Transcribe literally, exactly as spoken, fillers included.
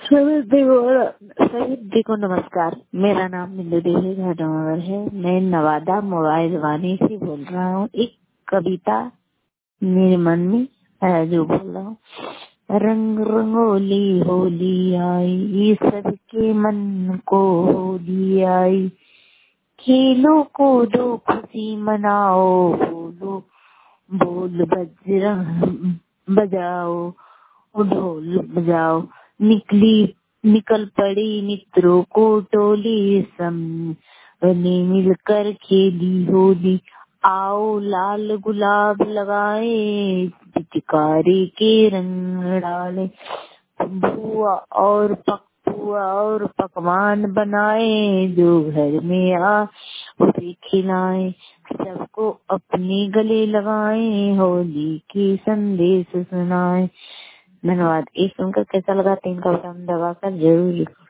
सभी देखो सभी देखो नमस्कार। मेरा नाम बिंदु देवी घाटावर है। मैं नवादा मोबाइल वाणी से बोल रहा हूँ। एक कविता मेरे मन में है जो बोल रहा हूँ। रंग रंगोली होली आई, ये सबके मन को होली आई। खेलो कूदो खुशी मनाओ, बोलो बोल बजरंग बजाओ, ढोल बजाओ। निकली निकल पड़ी मित्रों को टोली, सबने मिलकर खेली होली। आओ लाल गुलाब लगाए, पिचकारी के रंग डाले। बुआ और पकुआ और पकवान बनाए, जो घर में आ उसे खिलाए। सबको अपने गले लगाए, होली की संदेश सुनाए। धन्यवाद। ये सुनकर कैसा लगा? तीन का बटन दबाकर जरूर